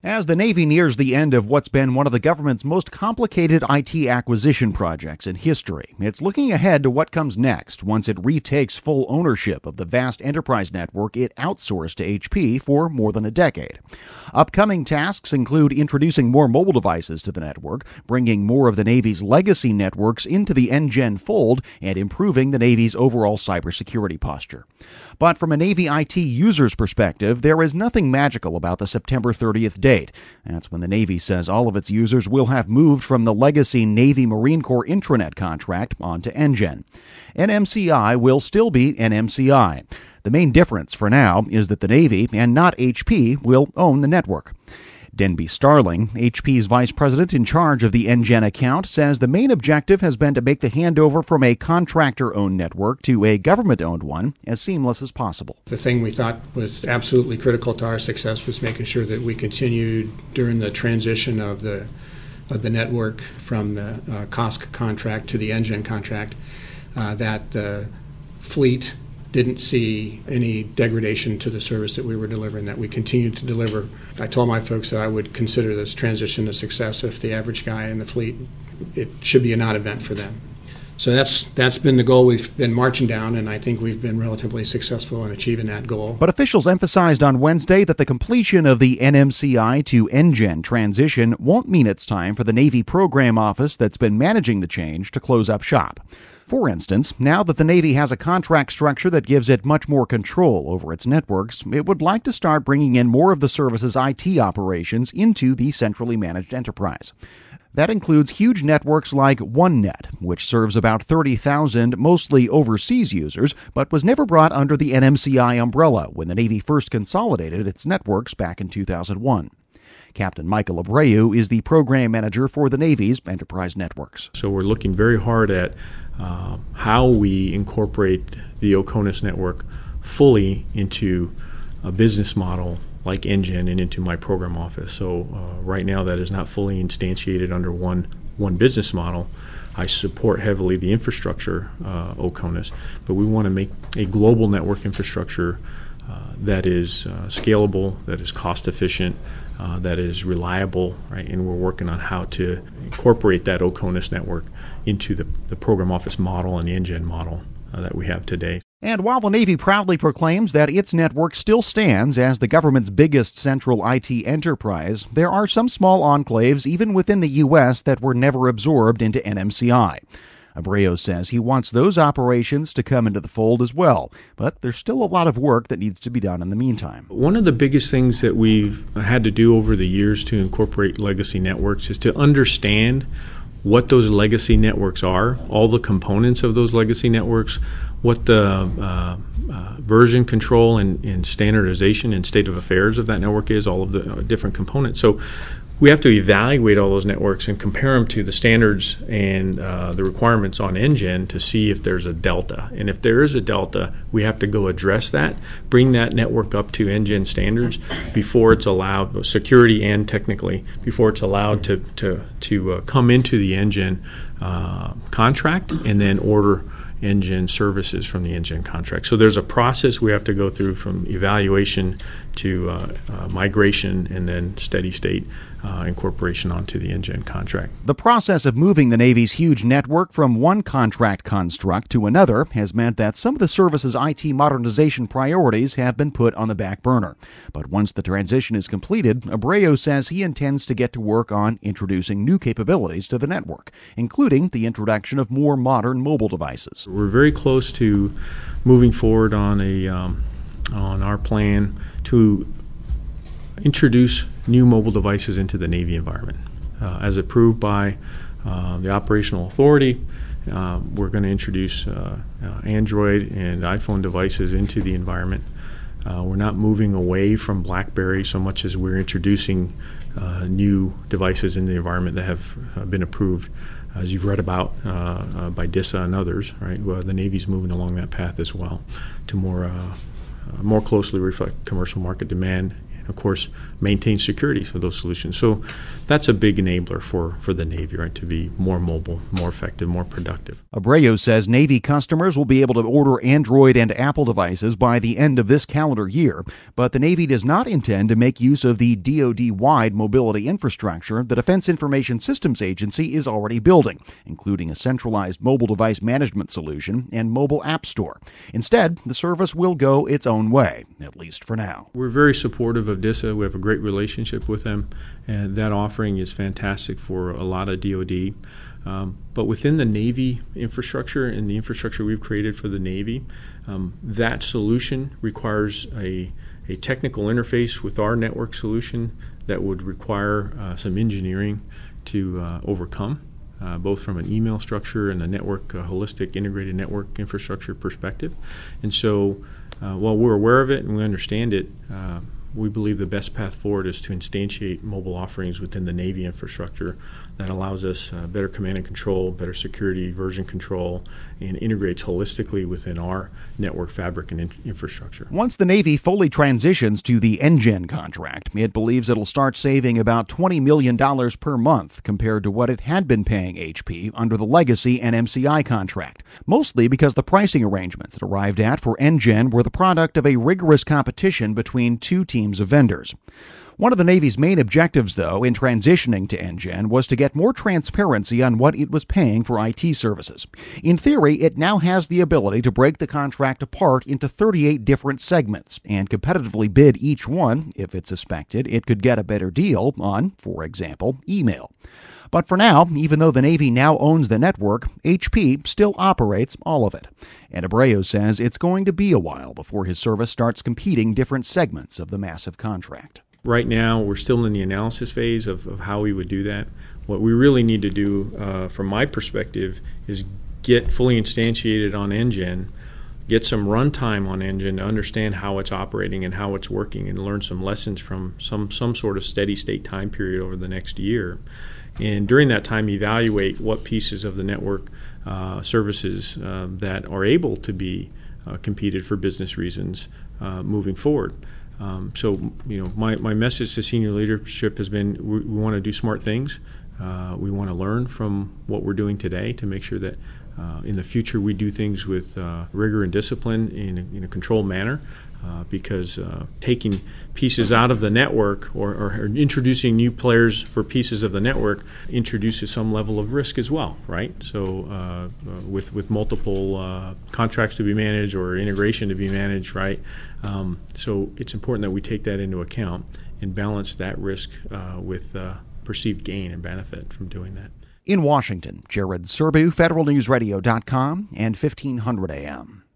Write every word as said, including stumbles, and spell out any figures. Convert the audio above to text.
As the Navy nears the end of what's been one of the government's most complicated I T acquisition projects in history, it's looking ahead to what comes next once it retakes full ownership of the vast enterprise network it outsourced to H P for more than a decade. Upcoming tasks include introducing more mobile devices to the network, bringing more of the Navy's legacy networks into the N G E N fold, and improving the Navy's overall cybersecurity posture. But from a Navy I T user's perspective, there is nothing magical about the September thirtieth date. That's when the Navy says all of its users will have moved from the legacy Navy Marine Corps intranet contract onto N G E N. N M C I will still be N M C I. The main difference for now is that the Navy, and not H P, will own the network. Denby Starling, H P's vice president in charge of the N G E N account, says the main objective has been to make the handover from a contractor-owned network to a government-owned one as seamless as possible. The thing we thought was absolutely critical to our success was making sure that we continued during the transition of the of the network from the uh, C O S C contract to the N G E N contract, uh, that the fleet didn't see any degradation to the service that we were delivering, that we continued to deliver. I told my folks that I would consider this transition a success if the average guy in the fleet, it should be a non-event for them. So that's that's been the goal we've been marching down, and I think we've been relatively successful in achieving that goal. But officials emphasized on Wednesday that the completion of the N M C I to N G E N transition won't mean it's time for the Navy Program Office that's been managing the change to close up shop. For instance, now that the Navy has a contract structure that gives it much more control over its networks, it would like to start bringing in more of the service's I T operations into the centrally managed enterprise. That includes huge networks like OneNet, which serves about thirty thousand mostly overseas users, but was never brought under the N M C I umbrella when the Navy first consolidated its networks back in two thousand one. Captain Michael Abreu is the program manager for the Navy's enterprise networks. So we're looking very hard at uh, how we incorporate the OCONUS network fully into a business model like N G E N and into my program office. So uh, right now that is not fully instantiated under one one business model. I support heavily the infrastructure uh, OCONUS, but we want to make a global network infrastructure uh, that is uh, scalable, that is cost efficient, uh, that is reliable, right? And we're working on how to incorporate that OCONUS network into the, the program office model and the N G E N model uh, that we have today. And while the Navy proudly proclaims that its network still stands as the government's biggest central I T enterprise, there are some small enclaves even within the U S that were never absorbed into N M C I. Abreu says he wants those operations to come into the fold as well, but there's still a lot of work that needs to be done in the meantime. One of the biggest things that we've had to do over the years to incorporate legacy networks is to understand what those legacy networks are, all the components of those legacy networks, what the uh, uh, version control and, and standardization and state of affairs of that network is, all of the uh, different components. So we have to evaluate all those networks and compare them to the standards and uh, the requirements on N G E N to see if there's a delta. And if there is a delta, we have to go address that, bring that network up to N G E N standards before it's allowed, both security and technically, before it's allowed to, to, to uh, come into the N G E N uh, contract and then order N G E N services from the N G E N contract. So there's a process we have to go through from evaluation to uh, uh, migration and then steady state uh, incorporation onto the N G E N contract. The process of moving the Navy's huge network from one contract construct to another has meant that some of the service's I T modernization priorities have been put on the back burner. But once the transition is completed, Abreu says he intends to get to work on introducing new capabilities to the network, including the introduction of more modern mobile devices. We're very close to moving forward on a um, on our plan to introduce new mobile devices into the Navy environment. Uh, as approved by uh, the operational authority, uh, we're going to introduce uh, uh, Android and iPhone devices into the environment. Uh, we're not moving away from BlackBerry so much as we're introducing uh, new devices in the environment that have uh, been approved, as you've read about uh, uh, by DISA and others. Right, well, the Navy's moving along that path as well to more uh, uh, more closely reflect commercial market demand and of course, maintain security for those solutions. So that's a big enabler for, for the Navy, right, to be more mobile, more effective, more productive. Abreu says Navy customers will be able to order Android and Apple devices by the end of this calendar year, but the Navy does not intend to make use of the D O D-wide mobility infrastructure the Defense Information Systems Agency is already building, including a centralized mobile device management solution and mobile app store. Instead, the service will go its own way, at least for now. We're very supportive of D I S A. We have a great relationship with them, and that offering is fantastic for a lot of D O D. Um, but within the Navy infrastructure and the infrastructure we've created for the Navy, um, that solution requires a, a technical interface with our network solution that would require uh, some engineering to uh, overcome, uh, both from an email structure and a network, a holistic integrated network infrastructure perspective. And so uh, while we're aware of it and we understand it, uh, we believe the best path forward is to instantiate mobile offerings within the Navy infrastructure that allows us uh, better command and control, better security, version control, and integrates holistically within our network fabric and in- infrastructure. Once the Navy fully transitions to the N G E N contract, it believes it'll start saving about twenty million dollars per month compared to what it had been paying H P under the legacy N M C I contract, mostly because the pricing arrangements it arrived at for N G E N were the product of a rigorous competition between two teams of vendors. One of the Navy's main objectives, though, in transitioning to N G E N was to get more transparency on what it was paying for I T services. In theory, it now has the ability to break the contract apart into thirty-eight different segments and competitively bid each one if it suspected it could get a better deal on, for example, email. But for now, even though the Navy now owns the network, H P still operates all of it. And Abreu says it's going to be a while before his service starts competing different segments of the massive contract. Right now, we're still in the analysis phase of, of how we would do that. What we really need to do, uh, from my perspective, is get fully instantiated on N G E N, get some runtime on N G E N to understand how it's operating and how it's working, and learn some lessons from some, some sort of steady state time period over the next year. And during that time, evaluate what pieces of the network uh, services uh, that are able to be uh, competed for business reasons uh, moving forward. Um, so, you know, my, my message to senior leadership has been we, we want to do smart things. Uh, we want to learn from what we're doing today to make sure that uh, in the future we do things with uh, rigor and discipline in a, in a controlled manner. Uh, because uh, taking pieces out of the network or, or introducing new players for pieces of the network introduces some level of risk as well, right? So uh, uh, with with multiple uh, contracts to be managed or integration to be managed, right? Um, so it's important that we take that into account and balance that risk uh, with uh, perceived gain and benefit from doing that. In Washington, Jared Serbu, Federal News Radio dot com and fifteen hundred A M.